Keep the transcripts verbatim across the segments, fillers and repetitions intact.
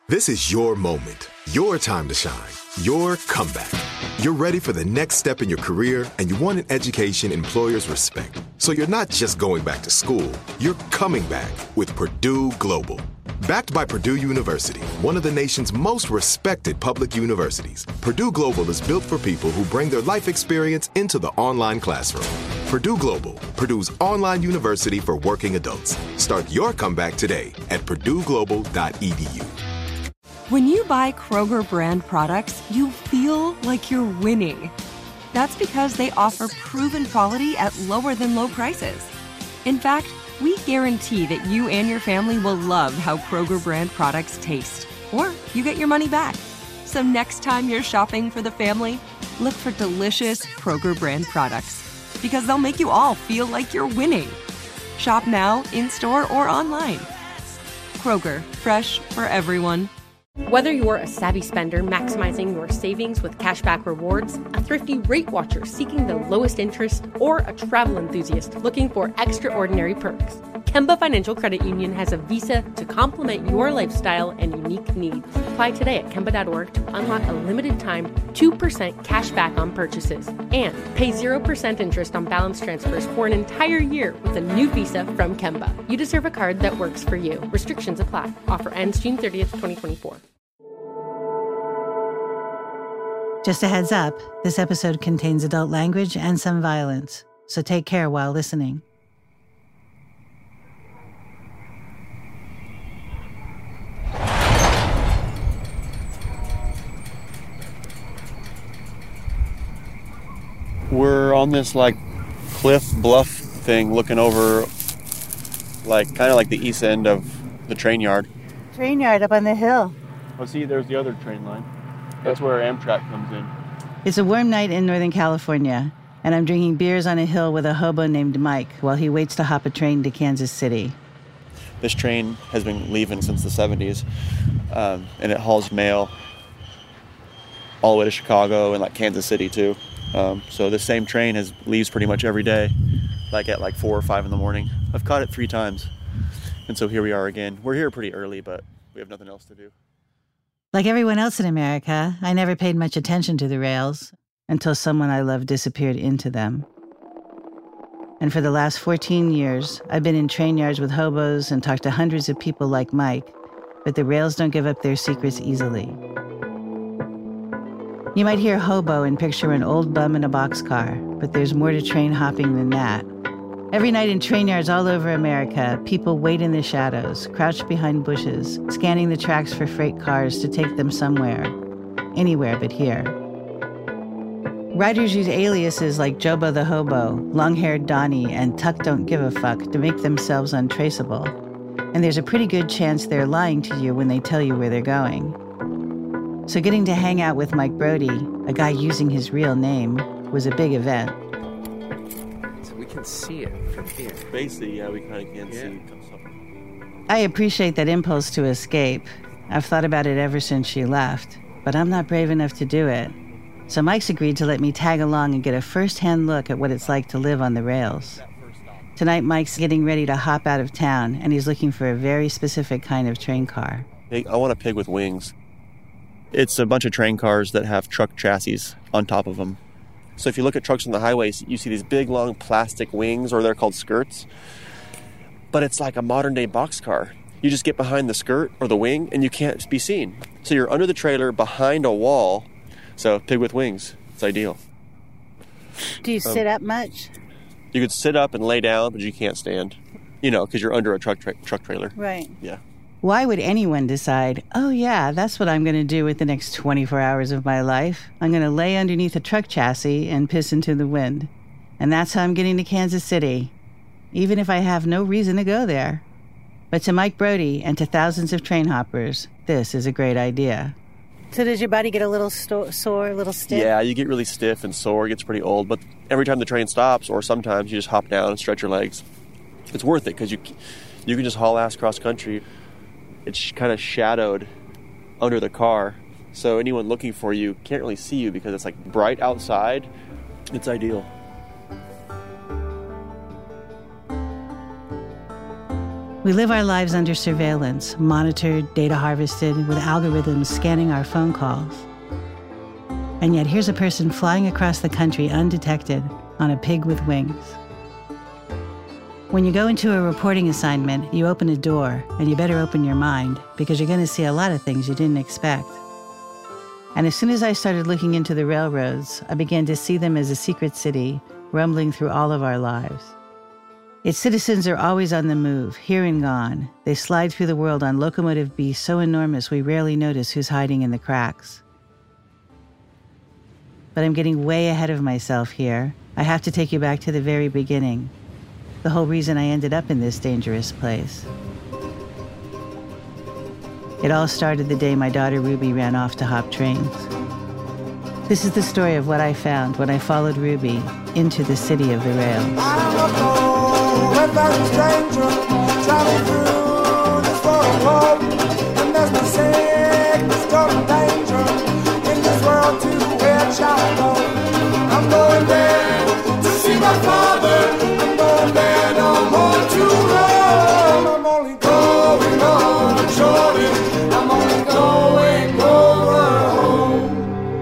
This is your moment, your time to shine, your comeback. You're ready for the next step in your career, and you want an education employers respect. So you're not just going back to school, you're coming back with Purdue Global. Backed by Purdue University, one of the nation's most respected public universities, Purdue Global is built for people who bring their life experience into the online classroom. Purdue Global, Purdue's online university for working adults. Start your comeback today at purdue global dot e d u. When you buy Kroger brand products, you feel like you're winning. That's because they offer proven quality at lower than low prices. In fact, we guarantee that you and your family will love how Kroger brand products taste, or you get your money back. So next time you're shopping for the family, look for delicious Kroger brand products, because they'll make you all feel like you're winning. Shop now, in-store, or online. Kroger, fresh for everyone. Whether you're a savvy spender maximizing your savings with cashback rewards, a thrifty rate watcher seeking the lowest interest, or a travel enthusiast looking for extraordinary perks, Kemba Financial Credit Union has a visa to complement your lifestyle and unique needs. Apply today at Kemba dot org to unlock a limited-time two percent cash back on purchases and pay zero percent interest on balance transfers for an entire year with a new visa from Kemba. You deserve a card that works for you. Restrictions apply. Offer ends June thirtieth, twenty twenty-four. Just a heads up, this episode contains adult language and some violence, so take care while listening. We're on this like cliff bluff thing looking over like kind of like the east end of the train yard. Train yard up on the hill. Oh, see, there's the other train line. That's where Amtrak comes in. It's a warm night in Northern California, and I'm drinking beers on a hill with a hobo named Mike while he waits to hop a train to Kansas City. This train has been leaving since the seventies, um, and it hauls mail all the way to Chicago and like Kansas City too. Um, so this same train has leaves pretty much every day, like at like four or five in the morning. I've caught it three times, and so here we are again. We're here pretty early, but we have nothing else to do. Like everyone else in America, I never paid much attention to the rails until someone I loved disappeared into them. And for the last fourteen years, I've been in train yards with hobos and talked to hundreds of people like Mike, but the rails don't give up their secrets easily. You might hear hobo and picture an old bum in a boxcar, but there's more to train hopping than that. Every night in train yards all over America, people wait in the shadows, crouched behind bushes, scanning the tracks for freight cars to take them somewhere. Anywhere but here. Riders use aliases like Jobo the Hobo, Long-Haired Donnie, and Tuck Don't Give a Fuck to make themselves untraceable. And there's a pretty good chance they're lying to you when they tell you where they're going. So getting to hang out with Mike Brody, a guy using his real name, was a big event. Can see it from here. Basically, yeah, we kind of can yeah. see. I appreciate that impulse to escape. I've thought about it ever since she left, but I'm not brave enough to do it. So Mike's agreed to let me tag along and get a first-hand look at what it's like to live on the rails. Tonight, Mike's getting ready to hop out of town, and he's looking for a very specific kind of train car. I want a pig with wings. It's a bunch of train cars that have truck chassis on top of them. So if you look at trucks on the highways, you see these big, long plastic wings, or they're called skirts. But it's like a modern-day boxcar. You just get behind the skirt or the wing, and you can't be seen. So you're under the trailer, behind a wall. So pig with wings. It's ideal. Do you um, sit up much? You could sit up and lay down, but you can't stand. You know, because you're under a truck tra- truck trailer. Right. Yeah. Why would anyone decide, oh yeah, that's what I'm going to do with the next twenty-four hours of my life? I'm going to lay underneath a truck chassis and piss into the wind. And that's how I'm getting to Kansas City, even if I have no reason to go there. But to Mike Brody and to thousands of train hoppers, this is a great idea. So does your body get a little sto- sore, a little stiff? Yeah, you get really stiff and sore. It gets pretty old. But every time the train stops, or sometimes you just hop down and stretch your legs. It's worth it because you, you can just haul ass cross country. It's kind of shadowed under the car, so anyone looking for you can't really see you because it's like bright outside. It's ideal. We live our lives under surveillance, monitored, data harvested, with algorithms scanning our phone calls. And yet here's a person flying across the country undetected on a pig with wings. When you go into a reporting assignment, you open a door, and you better open your mind, because you're going to see a lot of things you didn't expect. And as soon as I started looking into the railroads, I began to see them as a secret city, rumbling through all of our lives. Its citizens are always on the move, here and gone. They slide through the world on locomotive beasts so enormous we rarely notice who's hiding in the cracks. But I'm getting way ahead of myself here. I have to take you back to the very beginning. The whole reason I ended up in this dangerous place. It all started the day my daughter Ruby ran off to hop trains. This is the story of what I found when I followed Ruby into the city of the rails. A very stranger traveling through this world, and there's no sickness, total danger in this world to which I go. I'm going there to see my father. I'm going there no more to roam. I'm only going on a Jordan. I'm only going over home.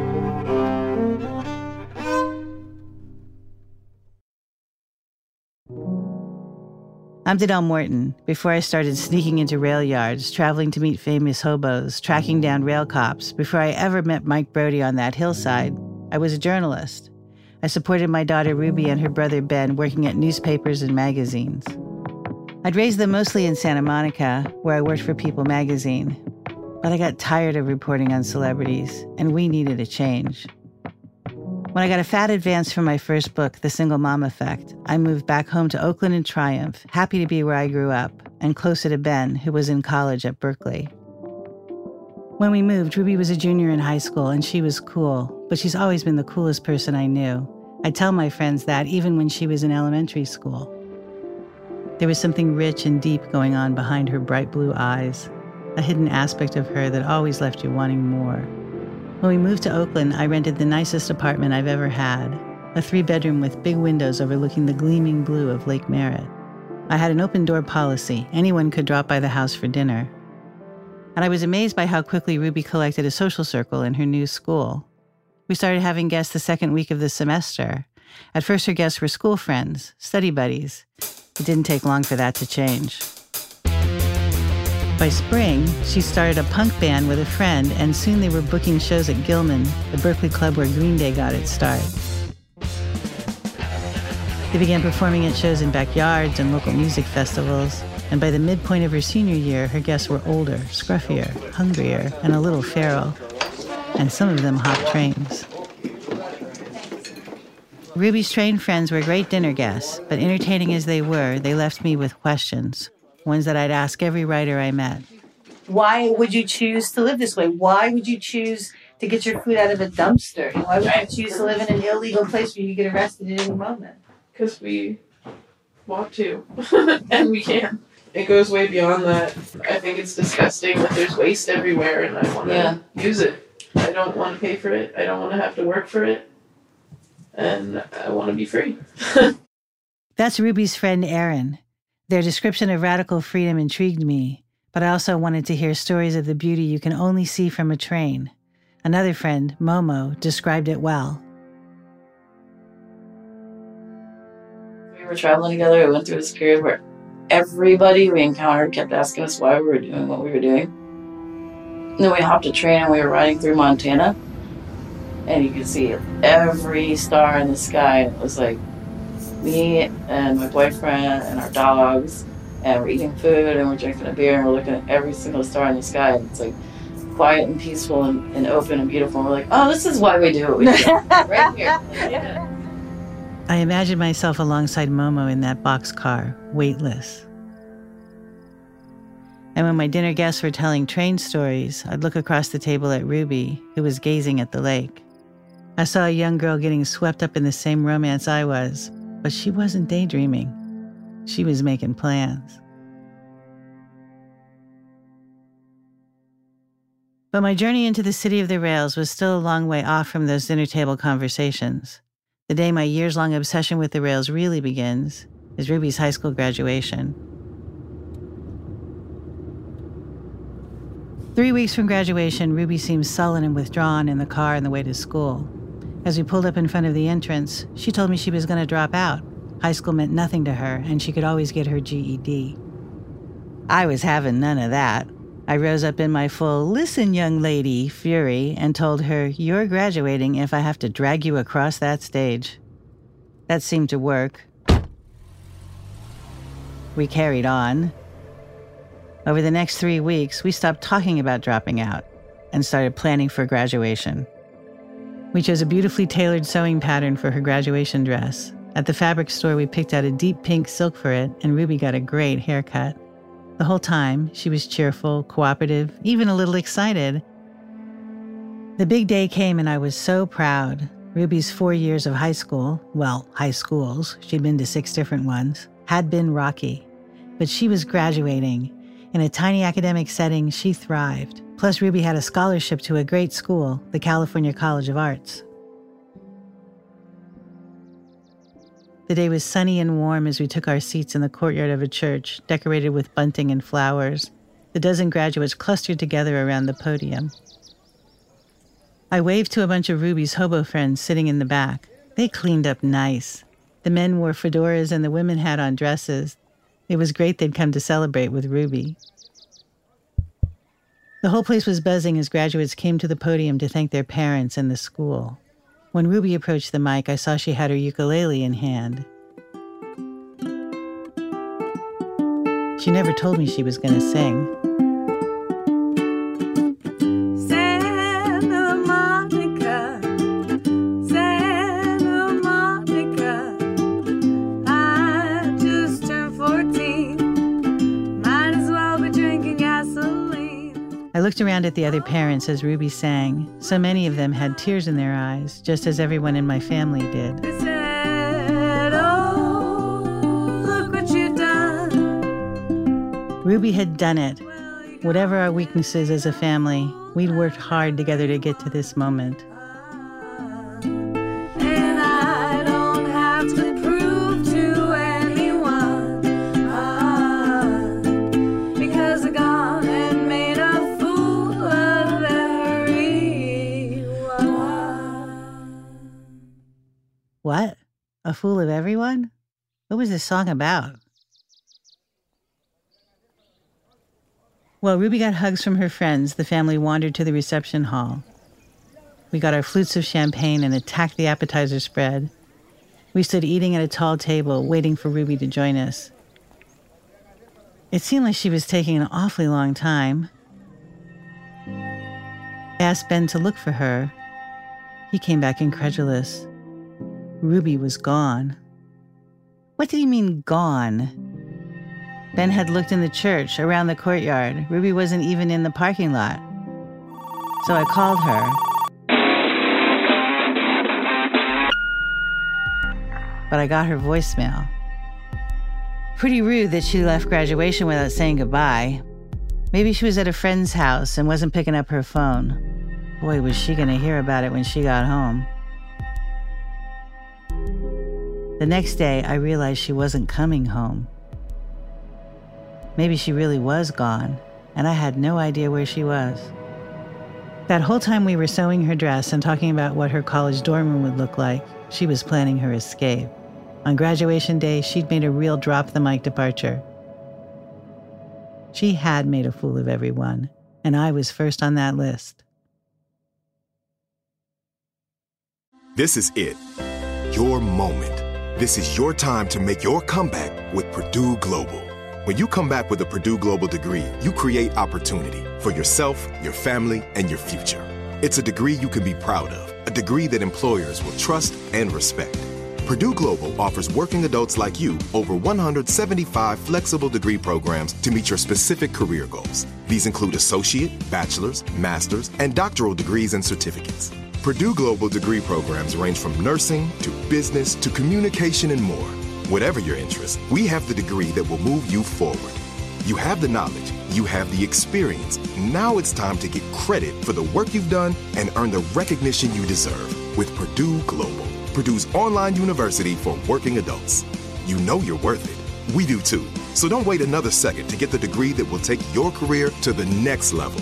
I'm Denell Morton. Before I started sneaking into rail yards, traveling to meet famous hobos, tracking down rail cops, before I ever met Mike Brody on that hillside, I was a journalist. I supported my daughter Ruby and her brother Ben working at newspapers and magazines. I'd raised them mostly in Santa Monica, where I worked for People magazine. But I got tired of reporting on celebrities, and we needed a change. When I got a fat advance for my first book, The Single Mom Effect, I moved back home to Oakland and Triumph, happy to be where I grew up, and closer to Ben, who was in college at Berkeley. When we moved, Ruby was a junior in high school, and she was cool, but she's always been the coolest person I knew. I tell my friends that even when she was in elementary school. There was something rich and deep going on behind her bright blue eyes, a hidden aspect of her that always left you wanting more. When we moved to Oakland, I rented the nicest apartment I've ever had, a three-bedroom with big windows overlooking the gleaming blue of Lake Merritt. I had an open-door policy. Anyone could drop by the house for dinner. And I was amazed by how quickly Ruby collected a social circle in her new school. We started having guests the second week of the semester. At first, her guests were school friends, study buddies. It didn't take long for that to change. By spring, she started a punk band with a friend, and soon they were booking shows at Gilman, the Berkeley club where Green Day got its start. They began performing at shows in backyards and local music festivals, and by the midpoint of her senior year, her guests were older, scruffier, hungrier, and a little feral, and some of them hopped trains. Ruby's train friends were great dinner guests, but entertaining as they were, they left me with questions. Ones that I'd ask every writer I met. Why would you choose to live this way? Why would you choose to get your food out of a dumpster? Why would you choose to live in an illegal place where you could get arrested at any moment? Because we want to, and we can. It goes way beyond that. I think it's disgusting that there's waste everywhere, and I want to yeah. use it. I don't want to pay for it. I don't want to have to work for it. And I want to be free. That's Ruby's friend, Erin. Their description of radical freedom intrigued me, but I also wanted to hear stories of the beauty you can only see from a train. Another friend, Momo, described it well. We were traveling together. We went through this period where everybody we encountered kept asking us why we were doing what we were doing. And then we hopped a train and we were riding through Montana, and you could see every star in the sky. It was like me and my boyfriend and our dogs, and we're eating food and we're drinking a beer and we're looking at every single star in the sky. It's like quiet and peaceful and, and open and beautiful. And we're like, oh, this is why we do what we do. Right here. Yeah. I imagined myself alongside Momo in that boxcar, weightless. And when my dinner guests were telling train stories, I'd look across the table at Ruby, who was gazing at the lake. I saw a young girl getting swept up in the same romance I was, but she wasn't daydreaming. She was making plans. But my journey into the city of the rails was still a long way off from those dinner table conversations. The day my years-long obsession with the rails really begins is Ruby's high school graduation. Three weeks from graduation, Ruby seemed sullen and withdrawn in the car on the way to school. As we pulled up in front of the entrance, she told me she was going to drop out. High school meant nothing to her, and she could always get her G E D. I was having none of that. I rose up in my full, "Listen, young lady," fury and told her, "You're graduating if I have to drag you across that stage." That seemed to work. We carried on. Over the next three weeks, we stopped talking about dropping out and started planning for graduation. We chose a beautifully tailored sewing pattern for her graduation dress. At the fabric store, we picked out a deep pink silk for it, and Ruby got a great haircut. The whole time, she was cheerful, cooperative, even a little excited. The big day came, and I was so proud. Ruby's four years of high school, well, high schools, she'd been to six different ones, had been rocky. But she was graduating. In a tiny academic setting, she thrived. Plus, Ruby had a scholarship to a great school, the California College of Arts. The day was sunny and warm as we took our seats in the courtyard of a church, decorated with bunting and flowers. The dozen graduates clustered together around the podium. I waved to a bunch of Ruby's hobo friends sitting in the back. They cleaned up nice. The men wore fedoras and the women had on dresses. It was great they'd come to celebrate with Ruby. The whole place was buzzing as graduates came to the podium to thank their parents and the school. When Ruby approached the mic, I saw she had her ukulele in hand. She never told me she was going to sing. Santa Monica, Santa Monica, I just turned fourteen, might as well be drinking gasoline. I looked around at the other parents as Ruby sang. So many of them had tears in their eyes, just as everyone in my family did. They said, "Oh, look what you've done." Ruby had done it. Whatever our weaknesses as a family, we'd worked hard together to get to this moment. And I don't have to prove to anyone, ah, because I gone and made a fool of everyone. What? A fool of everyone? What was this song about? While Ruby got hugs from her friends, the family wandered to the reception hall. We got our flutes of champagne and attacked the appetizer spread. We stood eating at a tall table, waiting for Ruby to join us. It seemed like she was taking an awfully long time. I asked Ben to look for her. He came back incredulous. Ruby was gone. What did he mean, gone? Ben had looked in the church, around the courtyard. Ruby wasn't even in the parking lot. So I called her. But I got her voicemail. Pretty rude that she left graduation without saying goodbye. Maybe she was at a friend's house and wasn't picking up her phone. Boy, was she gonna hear about it when she got home. The next day, I realized she wasn't coming home. Maybe she really was gone, and I had no idea where she was. That whole time we were sewing her dress and talking about what her college dorm room would look like, she was planning her escape. On graduation day, she'd made a real drop-the-mic departure. She had made a fool of everyone, and I was first on that list. This is it. Your moment. This is your time to make your comeback with Purdue Global. When you come back with a Purdue Global degree, you create opportunity for yourself, your family, and your future. It's a degree you can be proud of, a degree that employers will trust and respect. Purdue Global offers working adults like you over one hundred seventy-five flexible degree programs to meet your specific career goals. These include associate, bachelor's, master's, and doctoral degrees and certificates. Purdue Global degree programs range from nursing to business to communication and more. Whatever your interest, we have the degree that will move you forward. You have the knowledge, you have the experience. Now it's time to get credit for the work you've done and earn the recognition you deserve with Purdue Global, Purdue's online university for working adults. You know you're worth it. We do too. So don't wait another second to get the degree that will take your career to the next level.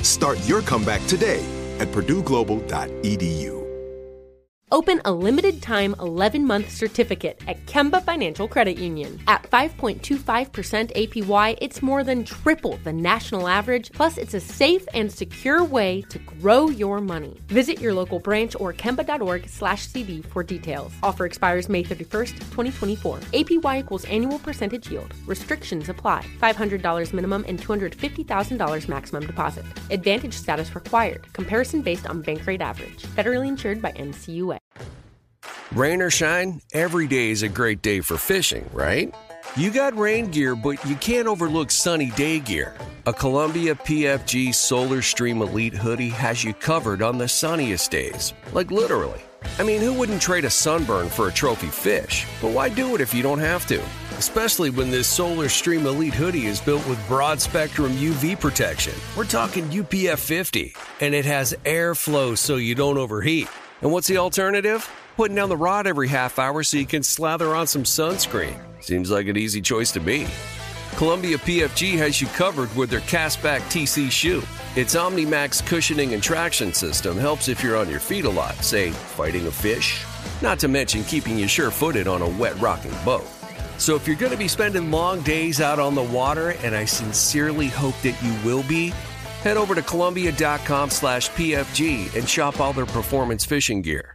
Start your comeback today at purdue global dot e d u. Open a limited-time eleven-month certificate at Kemba Financial Credit Union. At five point two five percent A P Y, it's more than triple the national average, plus it's a safe and secure way to grow your money. Visit your local branch or kemba.org slash CD for details. Offer expires May thirty-first, twenty twenty-four. A P Y equals annual percentage yield. Restrictions apply. five hundred dollars minimum and two hundred fifty thousand dollars maximum deposit. Advantage status required. Comparison based on bank rate average. Federally insured by N C U A. Rain or shine, every day is a great day for fishing, right? You got rain gear, but you can't overlook sunny day gear. A Columbia P F G Solar Stream Elite hoodie has you covered on the sunniest days. Like literally. I mean, who wouldn't trade a sunburn for a trophy fish? But why do it if you don't have to? Especially when this Solar Stream Elite hoodie is built with broad spectrum U V protection. We're talking U P F fifty, and it has airflow so you don't overheat. And what's the alternative? Putting down the rod every half hour so you can slather on some sunscreen. Seems like an easy choice to me. Columbia P F G has you covered with their Castback T C shoe. Its OmniMax cushioning and traction system helps if you're on your feet a lot, say, fighting a fish. Not to mention keeping you sure-footed on a wet rocking boat. So if you're going to be spending long days out on the water, and I sincerely hope that you will be, head over to Columbia.com slash PFG and shop all their performance fishing gear.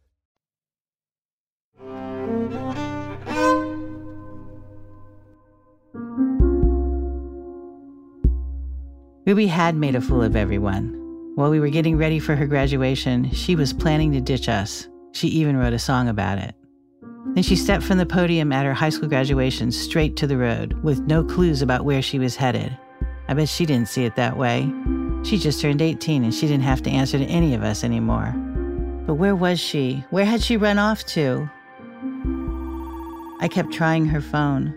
Ruby had made a fool of everyone. While we were getting ready for her graduation, she was planning to ditch us. She even wrote a song about it. Then she stepped from the podium at her high school graduation straight to the road, with no clues about where she was headed. I bet she didn't see it that way. She just turned eighteen and she didn't have to answer to any of us anymore. But where was she? Where had she run off to? I kept trying her phone.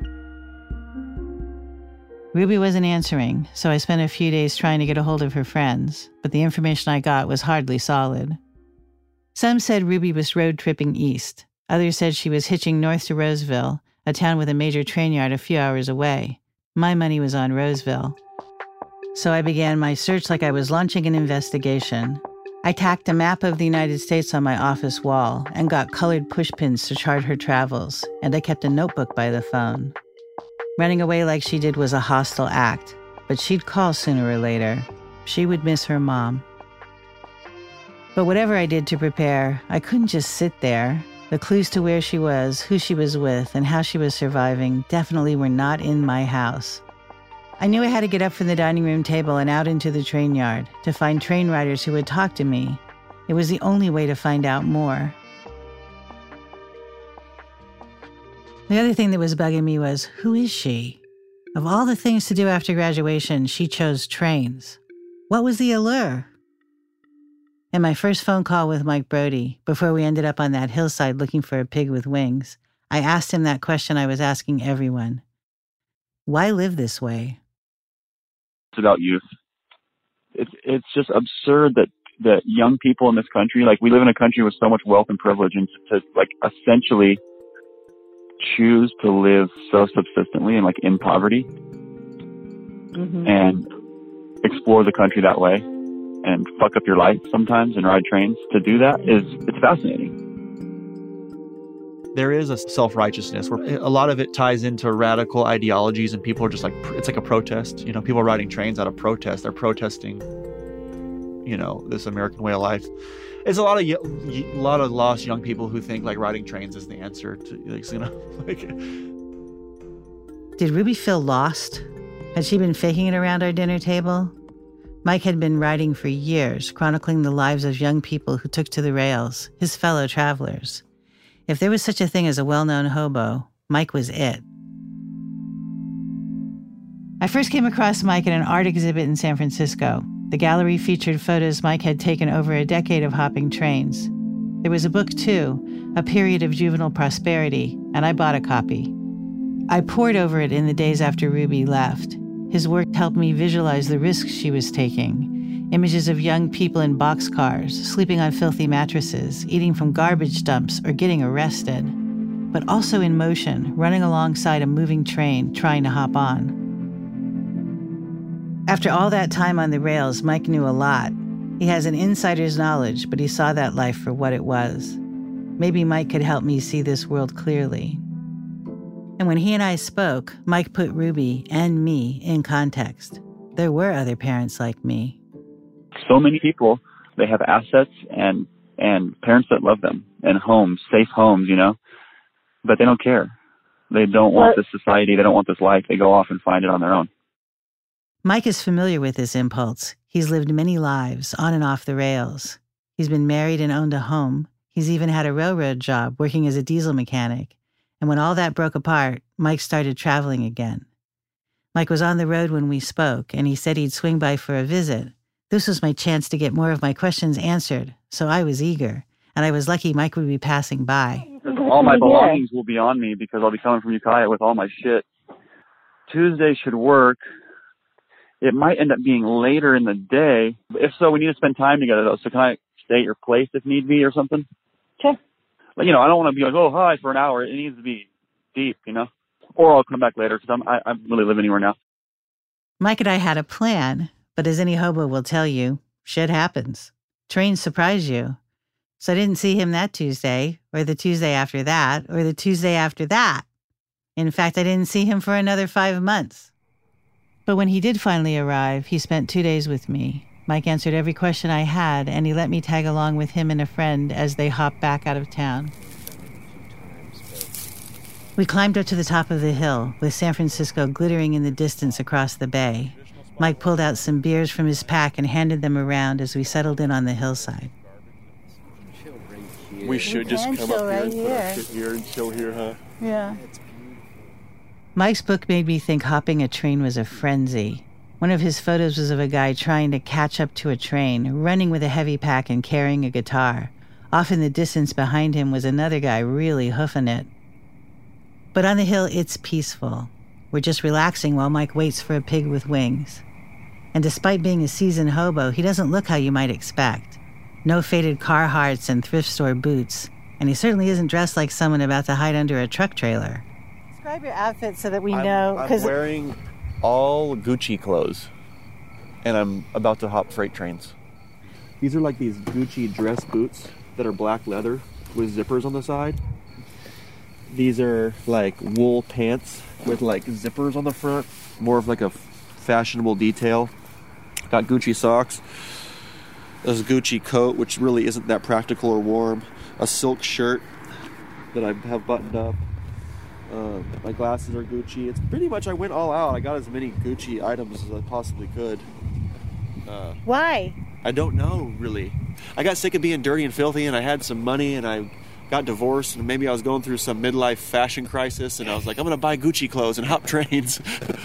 Ruby wasn't answering, so I spent a few days trying to get a hold of her friends, but the information I got was hardly solid. Some said Ruby was road tripping east. Others said she was hitching north to Roseville, a town with a major train yard a few hours away. My money was on Roseville. So I began my search like I was launching an investigation. I tacked a map of the United States on my office wall and got colored pushpins to chart her travels, and I kept a notebook by the phone. Running away like she did was a hostile act, but she'd call sooner or later. She would miss her mom. But whatever I did to prepare, I couldn't just sit there. The clues to where she was, who she was with, and how she was surviving definitely were not in my house. I knew I had to get up from the dining room table and out into the train yard to find train riders who would talk to me. It was the only way to find out more. The other thing that was bugging me was, who is she? Of all the things to do after graduation, she chose trains. What was the allure? In my first phone call with Mike Brody, before we ended up on that hillside looking for a pig with wings, I asked him that question I was asking everyone. Why live this way? It's about youth. It's it's just absurd that, that young people in this country, like we live in a country with so much wealth and privilege, and to, to like essentially choose to live so subsistently and like in poverty mm-hmm. and explore the country that way and fuck up your life sometimes and ride trains. To do that is, it's fascinating. There is a self-righteousness where a lot of it ties into radical ideologies, and people are just like, it's like a protest. You know, people are riding trains out of protest. They're protesting, you know, this American way of life. It's a lot of a lot of lost young people who think like riding trains is the answer to, like, you know, like. Did Ruby feel lost? Had she been faking it around our dinner table? Mike had been writing for years, chronicling the lives of young people who took to the rails, his fellow travelers. If there was such a thing as a well-known hobo, Mike was it. I first came across Mike at an art exhibit in San Francisco. The gallery featured photos Mike had taken over a decade of hopping trains. There was a book, too, A Period of Juvenile Prosperity, and I bought a copy. I pored over it in the days after Ruby left. His work helped me visualize the risks she was taking. Images of young people in boxcars, sleeping on filthy mattresses, eating from garbage dumps, or getting arrested. But also in motion, running alongside a moving train, trying to hop on. After all that time on the rails, Mike knew a lot. He has an insider's knowledge, but he saw that life for what it was. Maybe Mike could help me see this world clearly. And when he and I spoke, Mike put Ruby and me in context. There were other parents like me. So many people, they have assets and and parents that love them and homes, safe homes, you know, but they don't care. They don't want this society. They don't want this life. They go off and find it on their own. Mike is familiar with this impulse. He's lived many lives on and off the rails. He's been married and owned a home. He's even had a railroad job working as a diesel mechanic. And when all that broke apart, Mike started traveling again. Mike was on the road when we spoke, and he said he'd swing by for a visit. This was my chance to get more of my questions answered, so I was eager, and I was lucky Mike would be passing by. All my belongings will be on me because I'll be coming from Ukiah with all my shit. Tuesday should work. It might end up being later in the day. If so, we need to spend time together, though. So can I stay at your place if need be or something? Sure. But, you know, I don't want to be like, oh, hi, for an hour. It needs to be deep, you know? Or I'll come back later because I'm, I, I really live anywhere now. Mike and I had a plan, but as any hobo will tell you, shit happens. Trains surprise you. So I didn't see him that Tuesday, or the Tuesday after that, or the Tuesday after that. In fact, I didn't see him for another five months. But when he did finally arrive, he spent two days with me. Mike answered every question I had, and he let me tag along with him and a friend as they hopped back out of town. We climbed up to the top of the hill, with San Francisco glittering in the distance across the bay. Mike pulled out some beers from his pack and handed them around as we settled in on the hillside. We should We just can come chill up right here and put our here. shit here and chill here, huh? Yeah. Mike's book made me think hopping a train was a frenzy. One of his photos was of a guy trying to catch up to a train, running with a heavy pack and carrying a guitar. Off in the distance behind him was another guy really hoofing it. But on the hill, it's peaceful. We're just relaxing while Mike waits for a pig with wings. And despite being a seasoned hobo, he doesn't look how you might expect. No faded Carhartts and thrift store boots. And he certainly isn't dressed like someone about to hide under a truck trailer. Describe your outfit so that we I'm, know. I'm wearing all Gucci clothes, and I'm about to hop freight trains. These are like these Gucci dress boots that are black leather with zippers on the side. These are like wool pants with like zippers on the front, more of like a fashionable detail. Got Gucci socks. This Gucci coat, which really isn't that practical or warm. A silk shirt that I have buttoned up. Um, my glasses are Gucci. It's pretty much, I went all out. I got as many Gucci items as I possibly could. Uh, Why? I don't know, really. I got sick of being dirty and filthy, and I had some money, and I got divorced, and maybe I was going through some midlife fashion crisis, and I was like, I'm going to buy Gucci clothes and hop trains.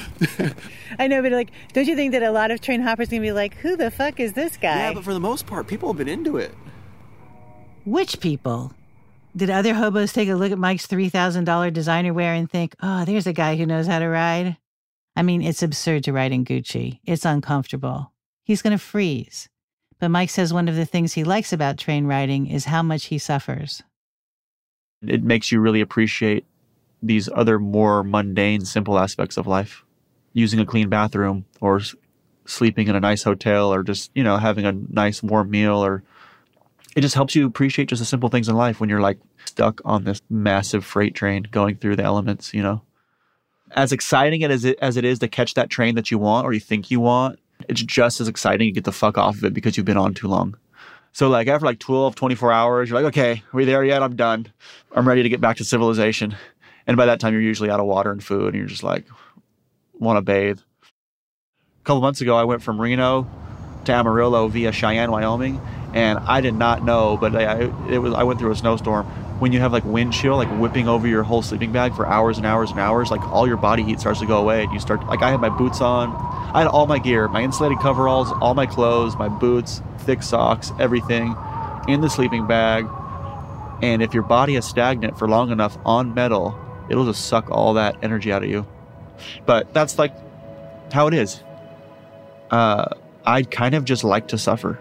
I know, but like, don't you think that a lot of train hoppers are going to be like, who the fuck is this guy? Yeah, but for the most part, people have been into it. Which people? Did other hobos take a look at Mike's three thousand dollars designer wear and think, oh, there's a guy who knows how to ride? I mean, it's absurd to ride in Gucci. It's uncomfortable. He's going to freeze. But Mike says one of the things he likes about train riding is how much he suffers. It makes you really appreciate these other more mundane, simple aspects of life. Using a clean bathroom, or s- sleeping in a nice hotel, or just, you know, having a nice warm meal, or it just helps you appreciate just the simple things in life when you're like stuck on this massive freight train going through the elements, you know. As exciting as it, as it is to catch that train that you want or you think you want, it's just as exciting to get the fuck off of it because you've been on too long. So like after like twelve, twenty-four hours, you're like, okay, are we there yet? I'm done. I'm ready to get back to civilization. And by that time, you're usually out of water and food, and you're just like, want to bathe. A couple months ago, I went from Reno to Amarillo via Cheyenne, Wyoming, and I did not know, but I, it was I went through a snowstorm. When you have like wind chill, like whipping over your whole sleeping bag for hours and hours and hours, like all your body heat starts to go away, and you start, like I had my boots on, I had all my gear, my insulated coveralls, all my clothes, my boots, thick socks, everything in the sleeping bag. And if your body is stagnant for long enough on metal, it'll just suck all that energy out of you. But that's like how it is. Uh, I'd kind of just like to suffer.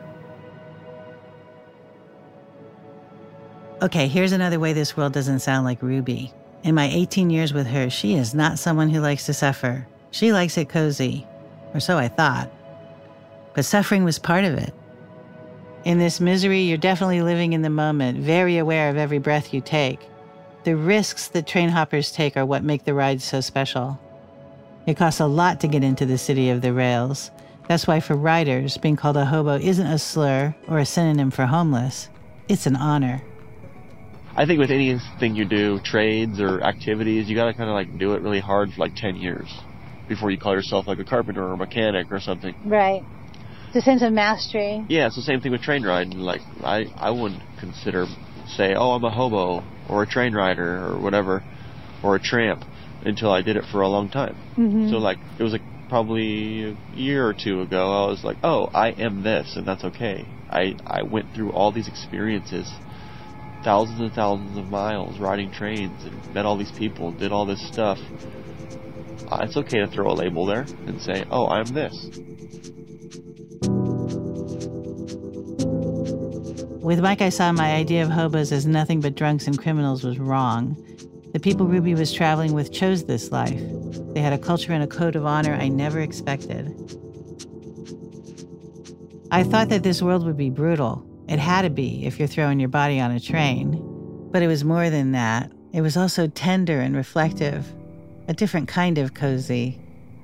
Okay, here's another way this world doesn't sound like Ruby. In my eighteen years with her, she is not someone who likes to suffer. She likes it cozy. or so I thought. But suffering was part of it. In this misery, you're definitely living in the moment, very aware of every breath you take. The risks that train hoppers take are what make the ride so special. It costs a lot to get into the city of the rails. That's why for riders, being called a hobo isn't a slur or a synonym for homeless. It's an honor. I think with anything you do, trades or activities, you gotta kind of like do it really hard for like ten years before you call yourself like a carpenter or a mechanic or something. Right. The sense of mastery. Yeah, it's the same thing with train riding. Like, I, I wouldn't consider, say, oh, I'm a hobo or a train rider or whatever, or a tramp until I did it for a long time. Mm-hmm. So like, it was like probably a year or two ago, I was like, oh, I am this, and that's okay. I, I went through all these experiences, thousands and thousands of miles riding trains and met all these people, did all this stuff. Uh, it's okay to throw a label there and say, oh, I'm this. With Mike, I saw my idea of hobos as nothing but drunks and criminals was wrong. The people Ruby was traveling with chose this life. They had a culture and a code of honor I never expected. I thought that this world would be brutal. It had to be if you're throwing your body on a train. But it was more than that. It was also tender and reflective. A different kind of cozy.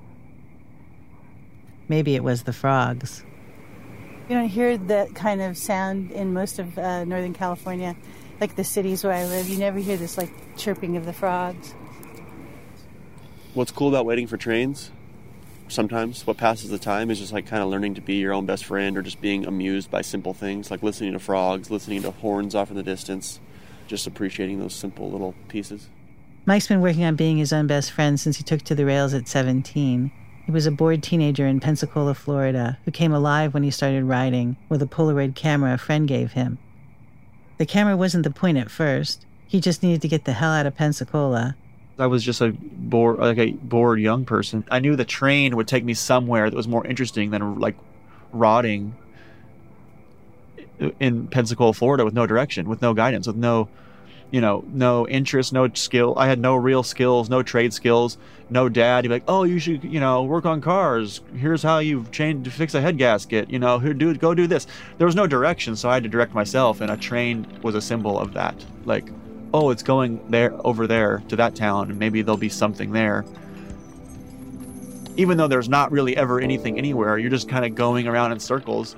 Maybe it was the frogs. You don't hear that kind of sound in most of uh, Northern California, like the cities where I live. You never hear this like chirping of the frogs. What's cool about waiting for trains, sometimes what passes the time is just like kind of learning to be your own best friend or just being amused by simple things like listening to frogs, listening to horns off in the distance, just appreciating those simple little pieces. Mike's been working on being his own best friend since he took to the rails at seventeen. He was a bored teenager in Pensacola, Florida, who came alive when he started riding with a Polaroid camera a friend gave him. The camera wasn't the point at first. He just needed to get the hell out of Pensacola. I was just a bored, like a bored young person. I knew the train would take me somewhere that was more interesting than like rotting in Pensacola, Florida, with no direction, with no guidance, with no, you know, no interest, no skill. I had no real skills, no trade skills, no dad. He'd be like, oh, you should, you know, work on cars. Here's how you change to fix a head gasket. You know, here, do go do this. There was no direction, so I had to direct myself, and a train was a symbol of that. Like, oh, it's going there, over there to that town, and maybe there'll be something there. Even though there's not really ever anything anywhere, you're just kind of going around in circles.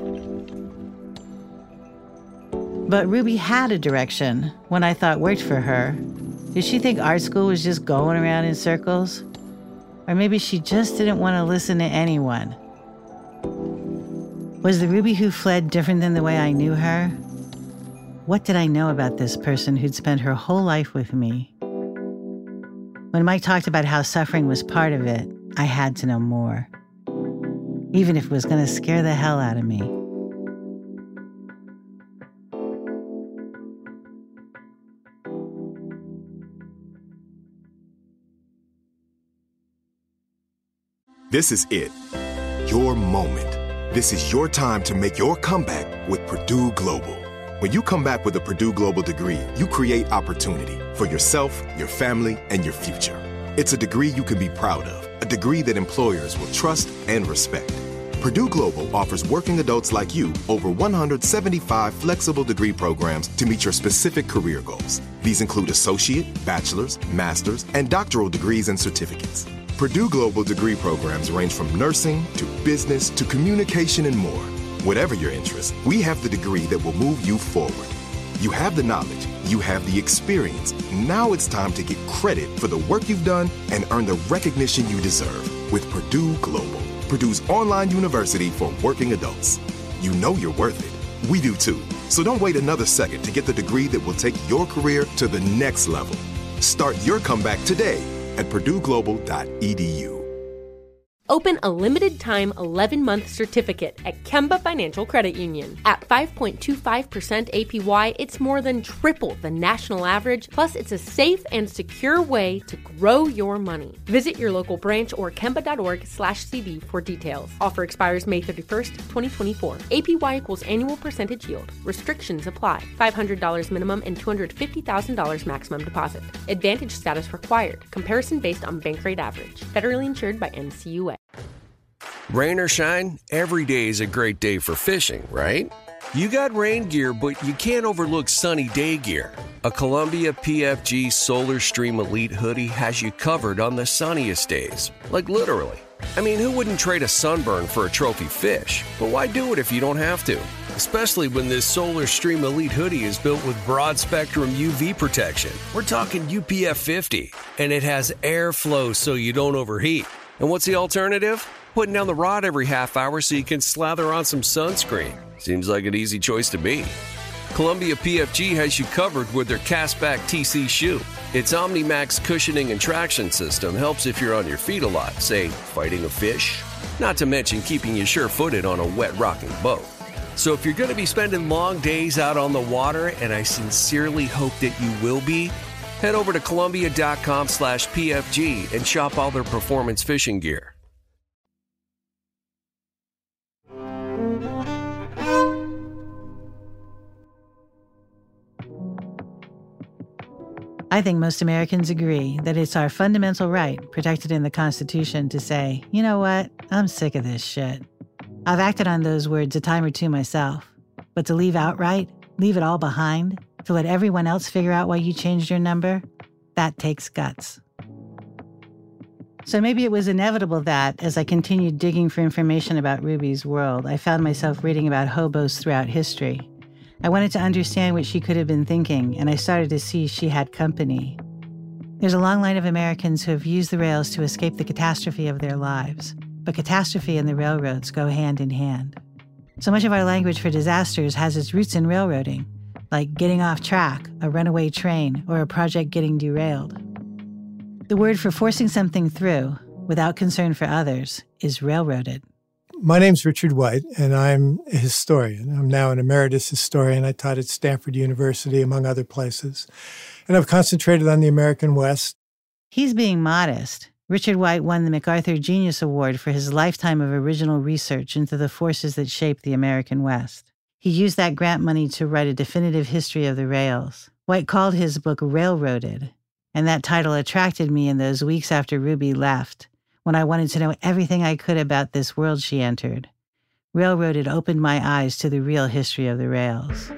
But Ruby had a direction, one I thought worked for her. Did she think art school was just going around in circles? Or maybe she just didn't want to listen to anyone. Was the Ruby who fled different than the way I knew her? What did I know about this person who'd spent her whole life with me? When Mike talked about how suffering was part of it, I had to know more. Even if it was going to scare the hell out of me. This is it. Your moment. This is your time to make your comeback with Purdue Global. When you come back with a Purdue Global degree, you create opportunity for yourself, your family, and your future. It's a degree you can be proud of, a degree that employers will trust and respect. Purdue Global offers working adults like you over one hundred seventy-five flexible degree programs to meet your specific career goals. These include associate, bachelor's, master's, and doctoral degrees and certificates. Purdue Global degree programs range from nursing to business to communication and more. Whatever your interest, we have the degree that will move you forward. You have the knowledge, you have the experience. Now it's time to get credit for the work you've done and earn the recognition you deserve with Purdue Global, Purdue's online university for working adults. You know you're worth it. We do too. So don't wait another second to get the degree that will take your career to the next level. Start your comeback today at purdue global dot e d u. Open a limited-time eleven-month certificate at Kemba Financial Credit Union. At five point two five percent A P Y, it's more than triple the national average, plus it's a safe and secure way to grow your money. Visit your local branch or kemba.org slash CD for details. Offer expires May thirty-first, twenty twenty-four. A P Y equals annual percentage yield. Restrictions apply. five hundred dollars minimum and two hundred fifty thousand dollars maximum deposit. Advantage status required. Comparison based on bank rate average. Federally insured by N C U A. Rain or shine, every day is a great day for fishing, right? You got rain gear, but you can't overlook sunny day gear. A Columbia P F G Solar Stream Elite hoodie has you covered on the sunniest days. Like literally. I mean, who wouldn't trade a sunburn for a trophy fish? But why do it if you don't have to? Especially when this Solar Stream Elite hoodie is built with broad spectrum U V protection. We're talking U P F fifty. And it has airflow so you don't overheat. And what's the alternative? Putting down the rod every half hour so you can slather on some sunscreen. Seems like an easy choice to me. Columbia P F G has you covered with their Castback T C shoe. Its OmniMax cushioning and traction system helps if you're on your feet a lot, say, fighting a fish. Not to mention keeping you sure-footed on a wet rocking boat. So if you're going to be spending long days out on the water, and I sincerely hope that you will be, head over to Columbia.com slash PFG and shop all their performance fishing gear. I think most Americans agree that it's our fundamental right, protected in the Constitution, to say, you know what, I'm sick of this shit. I've acted on those words a time or two myself, but to leave outright, leave it all behind, to let everyone else figure out why you changed your number, that takes guts. So maybe it was inevitable that, as I continued digging for information about Ruby's world, I found myself reading about hobos throughout history. I wanted to understand what she could have been thinking, and I started to see she had company. There's a long line of Americans who have used the rails to escape the catastrophe of their lives, but catastrophe and the railroads go hand in hand. So much of our language for disasters has its roots in railroading, like getting off track, a runaway train, or a project getting derailed. The word for forcing something through, without concern for others, is railroaded. My name's Richard White, and I'm a historian. I'm now an emeritus historian. I taught at Stanford University, among other places. And I've concentrated on the American West. He's being modest. Richard White won the MacArthur Genius Award for his lifetime of original research into the forces that shaped the American West. He used that grant money to write a definitive history of the rails. White called his book Railroaded, and that title attracted me in those weeks after Ruby left, when I wanted to know everything I could about this world she entered. Railroaded opened my eyes to the real history of the rails.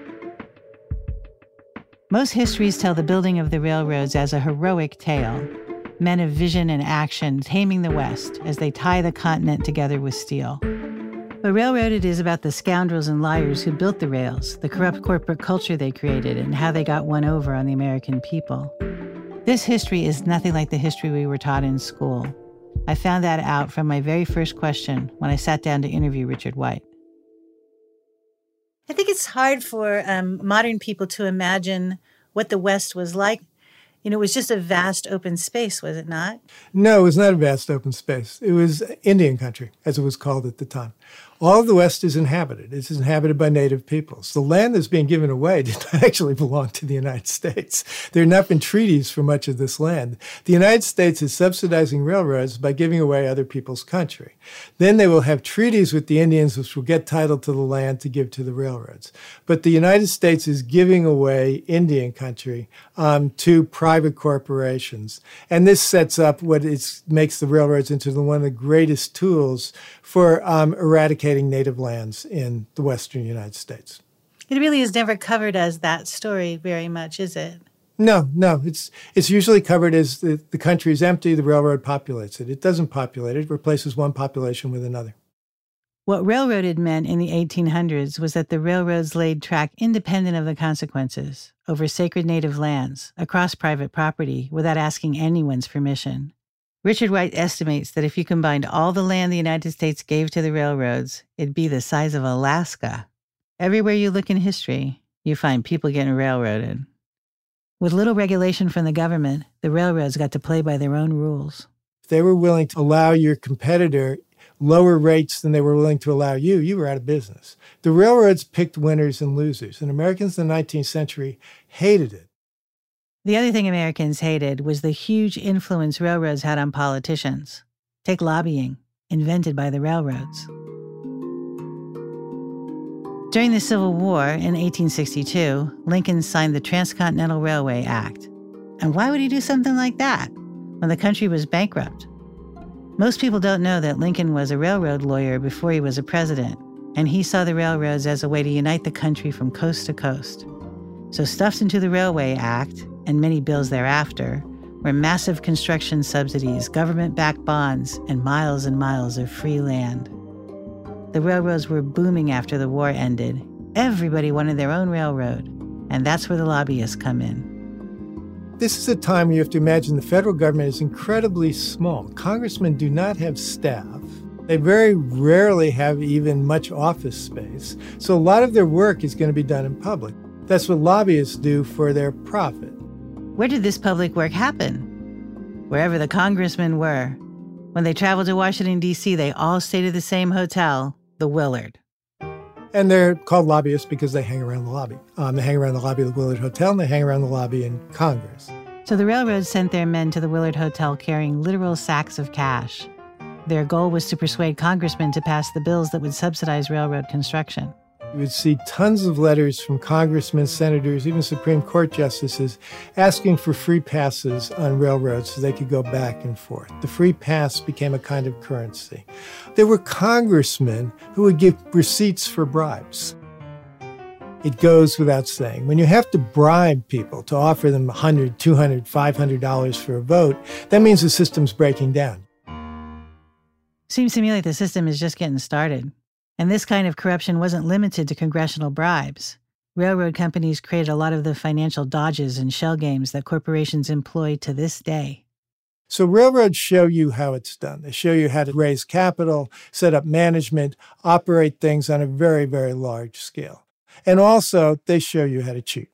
Most histories tell the building of the railroads as a heroic tale, men of vision and action taming the West as they tie the continent together with steel. But Railroaded is about the scoundrels and liars who built the rails, the corrupt corporate culture they created, and how they got one over on the American people. This history is nothing like the history we were taught in school. I found that out from my very first question when I sat down to interview Richard White. I think it's hard for um, modern people to imagine what the West was like. You know, it was just a vast open space, was it not? No, it was not a vast open space. It was Indian country, as it was called at the time. All of the West is inhabited. It's inhabited by native peoples. The land that's being given away did not actually belong to the United States. There have not been treaties for much of this land. The United States is subsidizing railroads by giving away other people's country. Then they will have treaties with the Indians, which will get title to the land to give to the railroads. But the United States is giving away Indian country um, to private corporations. And this sets up what is, makes the railroads into the, one of the greatest tools for um, eradicating native lands in the western United States. It really is never covered as that story very much, is it? No, no. It's it's usually covered as the, the country is empty, the railroad populates it. It doesn't populate it. It replaces one population with another. What railroaded meant in the eighteen hundreds was that the railroads laid track independent of the consequences over sacred native lands, across private property, without asking anyone's permission. Richard White estimates that if you combined all the land the United States gave to the railroads, it'd be the size of Alaska. Everywhere you look in history, you find people getting railroaded. With little regulation from the government, the railroads got to play by their own rules. If they were willing to allow your competitor lower rates than they were willing to allow you, you were out of business. The railroads picked winners and losers, and Americans in the nineteenth century hated it. The other thing Americans hated was the huge influence railroads had on politicians. Take lobbying, invented by the railroads. During the Civil War in eighteen sixty-two, Lincoln signed the Transcontinental Railway Act. And why would he do something like that when the country was bankrupt? Most people don't know that Lincoln was a railroad lawyer before he was a president, and he saw the railroads as a way to unite the country from coast to coast. So stuffed into the Railway Act, and many bills thereafter, were massive construction subsidies, government-backed bonds, and miles and miles of free land. The railroads were booming after the war ended. Everybody wanted their own railroad, and that's where the lobbyists come in. This is a time where you have to imagine the federal government is incredibly small. Congressmen do not have staff. They very rarely have even much office space. So a lot of their work is going to be done in public. That's what lobbyists do for their profit. Where did this public work happen? Wherever the congressmen were. When they traveled to Washington, D C, they all stayed at the same hotel, the Willard. And they're called lobbyists because they hang around the lobby. Um, they hang around the lobby of the Willard Hotel, and they hang around the lobby in Congress. So the railroads sent their men to the Willard Hotel carrying literal sacks of cash. Their goal was to persuade congressmen to pass the bills that would subsidize railroad construction. You would see tons of letters from congressmen, senators, even Supreme Court justices asking for free passes on railroads so they could go back and forth. The free pass became a kind of currency. There were congressmen who would give receipts for bribes. It goes without saying. When you have to bribe people to offer them one hundred dollars, two hundred dollars, five hundred dollars for a vote, that means the system's breaking down. Seems to me like the system is just getting started. And this kind of corruption wasn't limited to congressional bribes. Railroad companies created a lot of the financial dodges and shell games that corporations employ to this day. So railroads show you how it's done. They show you how to raise capital, set up management, operate things on a very, very large scale. And also, they show you how to cheat.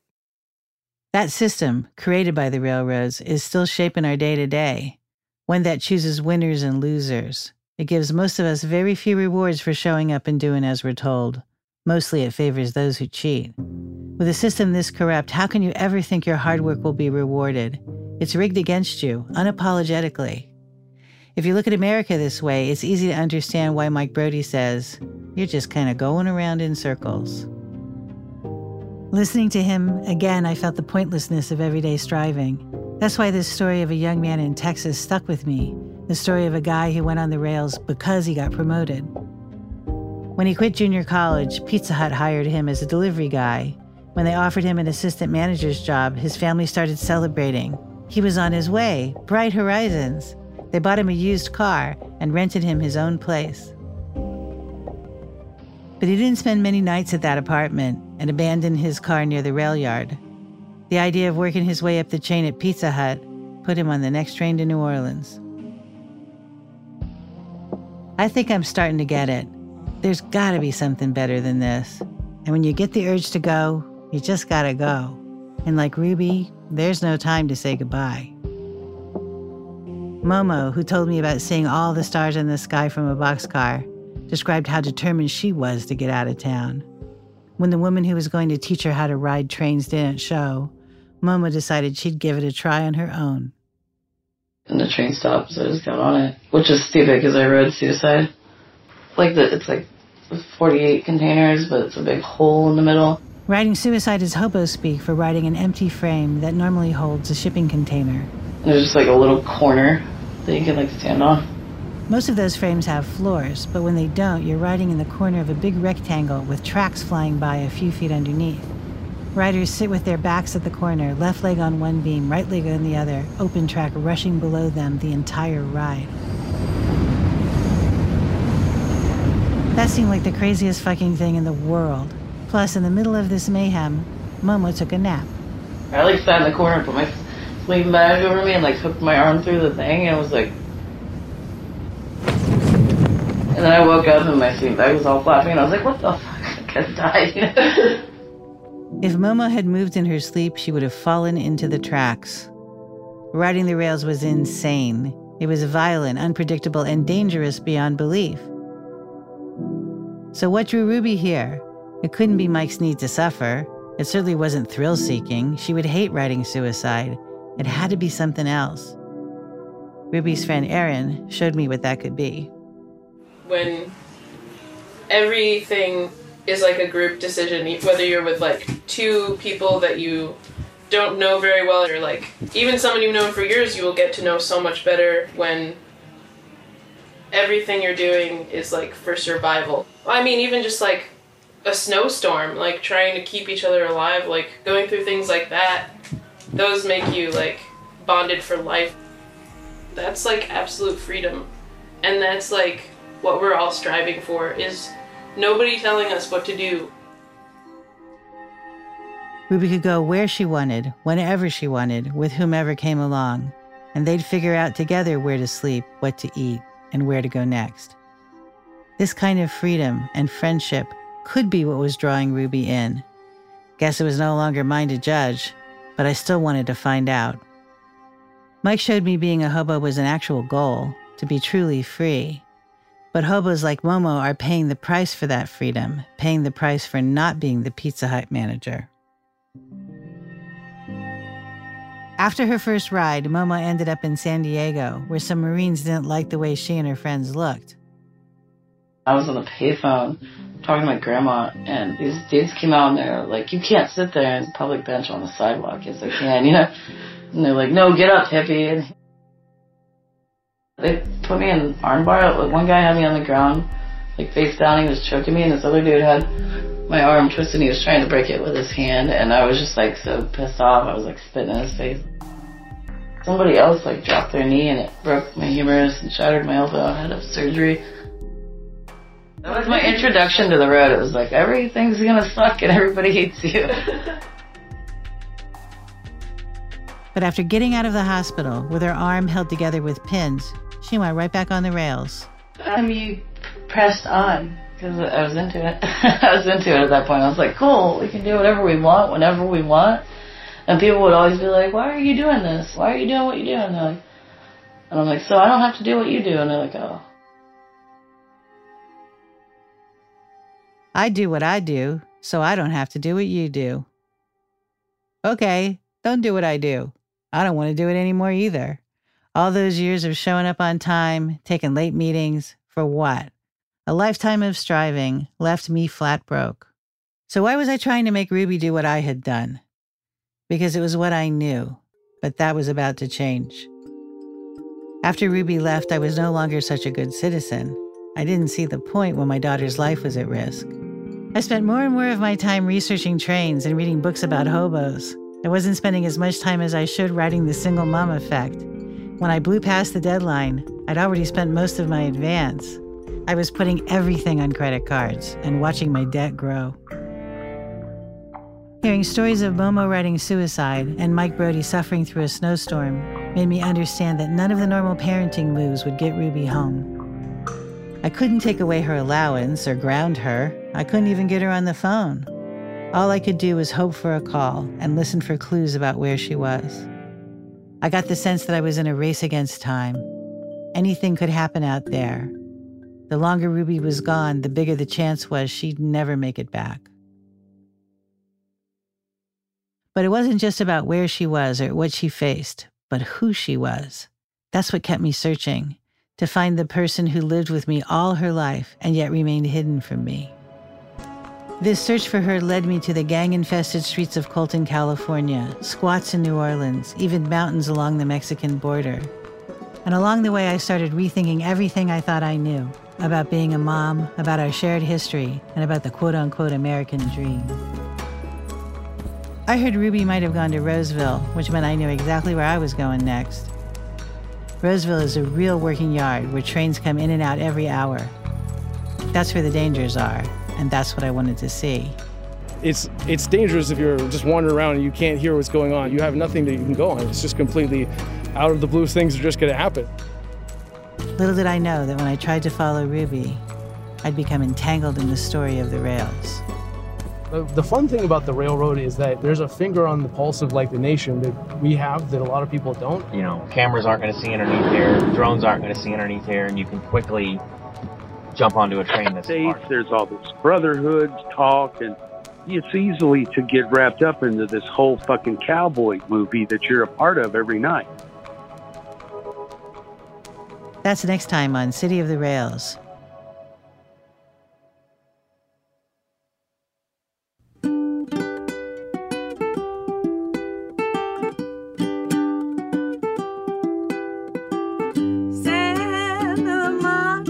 That system, created by the railroads, is still shaping our day-to-day, one that chooses winners and losers. It gives most of us very few rewards for showing up and doing as we're told. Mostly it favors those who cheat. With a system this corrupt, how can you ever think your hard work will be rewarded? It's rigged against you, unapologetically. If you look at America this way, it's easy to understand why Mike Brody says, "You're just kind of going around in circles." Listening to him, again, I felt the pointlessness of everyday striving. That's why this story of a young man in Texas stuck with me. The story of a guy who went on the rails because he got promoted. When he quit junior college, Pizza Hut hired him as a delivery guy. When they offered him an assistant manager's job, his family started celebrating. He was on his way, bright horizons. They bought him a used car and rented him his own place. But he didn't spend many nights at that apartment and abandoned his car near the rail yard. The idea of working his way up the chain at Pizza Hut put him on the next train to New Orleans. I think I'm starting to get it. There's gotta be something better than this. And when you get the urge to go, you just gotta go. And like Ruby, there's no time to say goodbye. Momo, who told me about seeing all the stars in the sky from a boxcar, described how determined she was to get out of town. When the woman who was going to teach her how to ride trains didn't show, Momo decided she'd give it a try on her own. And the train stopped, so I just got on it, which is stupid because I rode Suicide. Like the, it's like forty-eight containers, but it's a big hole in the middle. Riding Suicide is hobo speak for riding an empty frame that normally holds a shipping container. And there's just like a little corner that you can like stand on. Most of those frames have floors, but when they don't, you're riding in the corner of a big rectangle with tracks flying by a few feet underneath. Riders sit with their backs at the corner, left leg on one beam, right leg on the other, open track rushing below them the entire ride. That seemed like the craziest fucking thing in the world. Plus, in the middle of this mayhem, Momo took a nap. I like sat in the corner, put my sleeping bag over me and like hooked my arm through the thing and it was like... And then I woke up and my sleeping bag was all flapping and I was like, what the fuck? I could die, you know? If Momo had moved in her sleep, she would have fallen into the tracks. Riding the rails was insane. It was violent, unpredictable, and dangerous beyond belief. So what drew Ruby here? It couldn't be Mike's need to suffer. It certainly wasn't thrill-seeking. She would hate riding Suicide. It had to be something else. Ruby's friend Erin showed me what that could be. When everything is like a group decision, whether you're with like two people that you don't know very well, or like even someone you've known for years, you will get to know so much better when everything you're doing is like for survival. I mean, even just like a snowstorm, like trying to keep each other alive, like going through things like that, those make you like bonded for life. That's like absolute freedom. And that's like what we're all striving for, is nobody telling us what to do. Ruby could go where she wanted, whenever she wanted, with whomever came along, and they'd figure out together where to sleep, what to eat, and where to go next. This kind of freedom and friendship could be what was drawing Ruby in. Guess it was no longer mine to judge, but I still wanted to find out. Mike showed me being a hobo was an actual goal, to be truly free. But hobos like Momo are paying the price for that freedom, paying the price for not being the Pizza Hut manager. After her first ride, Momo ended up in San Diego, where some Marines didn't like the way she and her friends looked. I was on the payphone talking to my grandma, and these dudes came out and they're like, you can't sit there in a public bench on the sidewalk. Yes, I can, you know? And they're like, no, get up, hippie. And they put me in an armbar. Like, one guy had me on the ground, like face down, he was choking me, and this other dude had my arm twisted and he was trying to break it with his hand, and I was just like so pissed off. I was like spitting in his face. Somebody else like dropped their knee and it broke my humerus and shattered my elbow. I had to have surgery. That was my introduction to the road. It was like, everything's gonna suck and everybody hates you. But after getting out of the hospital with her arm held together with pins, she went right back on the rails. Um, you pressed on, because I was into it. I was into it at that point. I was like, cool, we can do whatever we want, whenever we want. And people would always be like, why are you doing this? Why are you doing what you do? And they're like, and I'm like, so I don't have to do what you do. And they're like, oh. I do what I do, so I don't have to do what you do. Okay, don't do what I do. I don't want to do it anymore either. All those years of showing up on time, taking late meetings, for what? A lifetime of striving left me flat broke. So why was I trying to make Ruby do what I had done? Because it was what I knew, but that was about to change. After Ruby left, I was no longer such a good citizen. I didn't see the point when my daughter's life was at risk. I spent more and more of my time researching trains and reading books about hobos. I wasn't spending as much time as I should writing The Single Mom Effect. When I blew past the deadline, I'd already spent most of my advance. I was putting everything on credit cards and watching my debt grow. Hearing stories of Momo writing suicide and Mike Brody suffering through a snowstorm made me understand that none of the normal parenting moves would get Ruby home. I couldn't take away her allowance or ground her. I couldn't even get her on the phone. All I could do was hope for a call and listen for clues about where she was. I got the sense that I was in a race against time. Anything could happen out there. The longer Ruby was gone, the bigger the chance was she'd never make it back. But it wasn't just about where she was or what she faced, but who she was. That's what kept me searching, to find the person who lived with me all her life and yet remained hidden from me. This search for her led me to the gang-infested streets of Colton, California, squats in New Orleans, even mountains along the Mexican border. And along the way, I started rethinking everything I thought I knew about being a mom, about our shared history, and about the quote-unquote American dream. I heard Ruby might have gone to Roseville, which meant I knew exactly where I was going next. Roseville is a real working yard where trains come in and out every hour. That's where the dangers are, and that's what I wanted to see. It's it's dangerous if you're just wandering around and you can't hear what's going on. You have nothing that you can go on. It's just completely out of the blue. Things are just going to happen. Little did I know that when I tried to follow Ruby, I'd become entangled in the story of the rails. The fun thing about the railroad is that there's a finger on the pulse of like the nation that we have that a lot of people don't. You know, cameras aren't going to see underneath here, drones aren't going to see underneath here, and you can quickly jump onto a train that's safe. There's all this brotherhood talk, and it's easily to get wrapped up into this whole fucking cowboy movie that you're a part of every night. That's next time on City of the Rails. Santa Monica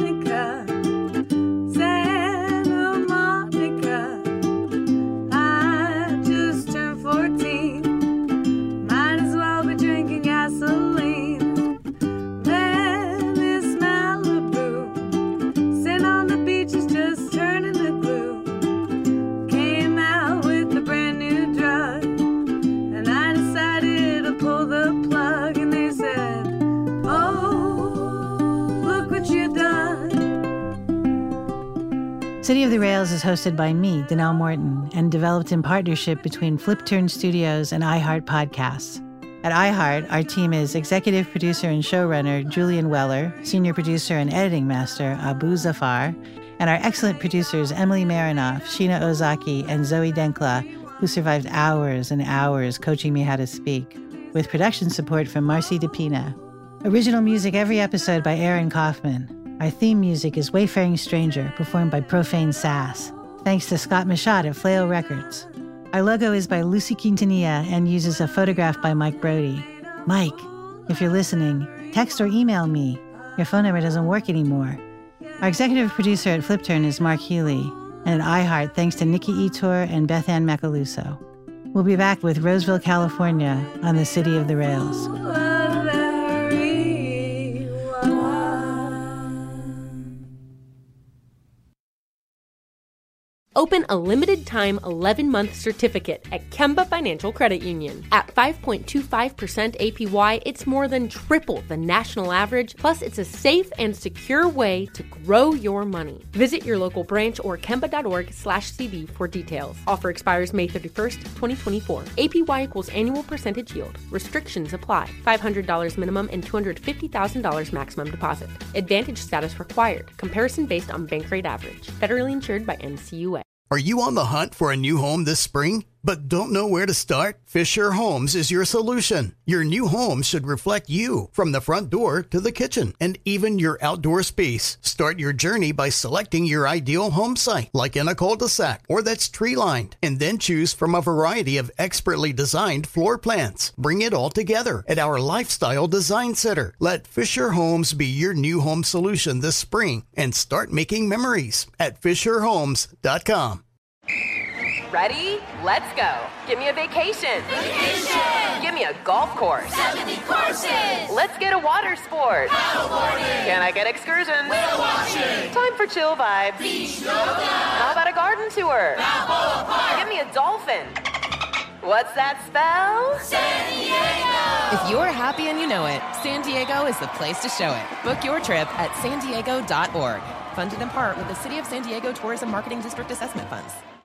City of the Rails is hosted by me, Danelle Morton, and developed in partnership between Flipturn Studios and iHeart Podcasts. At iHeart, our team is executive producer and showrunner Julian Weller, senior producer and editing master Abu Zafar, and our excellent producers Emily Marinoff, Sheena Ozaki, and Zoe Denkla, who survived hours and hours coaching me how to speak, with production support from Marcy DePina. Original music every episode by Aaron Kaufman. Our theme music is Wayfaring Stranger, performed by Profane Sass. Thanks to Scott Machad at Flail Records. Our logo is by Lucy Quintanilla and uses a photograph by Mike Brody. Mike, if you're listening, text or email me. Your phone number doesn't work anymore. Our executive producer at Flipturn is Mark Healy, and at iHeart, thanks to Nikki Etor and Beth Ann Macaluso. We'll be back with Roseville, California on the City of the Rails. Open a limited-time eleven-month certificate at Kemba Financial Credit Union. At five point two five percent A P Y, it's more than triple the national average, plus it's a safe and secure way to grow your money. Visit your local branch or kemba.org slash CD for details. Offer expires May thirty-first, twenty twenty-four. A P Y equals annual percentage yield. Restrictions apply. five hundred dollars minimum and two hundred fifty thousand dollars maximum deposit. Advantage status required. Comparison based on bank rate average. Federally insured by N C U A. Are you on the hunt for a new home this spring, but don't know where to start? Fisher Homes is your solution. Your new home should reflect you, from the front door to the kitchen, and even your outdoor space. Start your journey by selecting your ideal home site, like in a cul-de-sac or that's tree-lined, and then choose from a variety of expertly designed floor plans. Bring it all together at our Lifestyle Design Center. Let Fisher Homes be your new home solution this spring and start making memories at fisher homes dot com. Ready? Let's go. Give me a vacation. Vacation. Give me a golf course. seventy courses. Let's get a water sport. Paddleboarding. Can I get excursions? Whale watching. Time for chill vibes. Beach yoga. How about a garden tour? Balboa Park. Give me a dolphin. What's that spell? San Diego. If you're happy and you know it, San Diego is the place to show it. Book your trip at san diego dot org. Funded in part with the City of San Diego Tourism Marketing District Assessment Funds.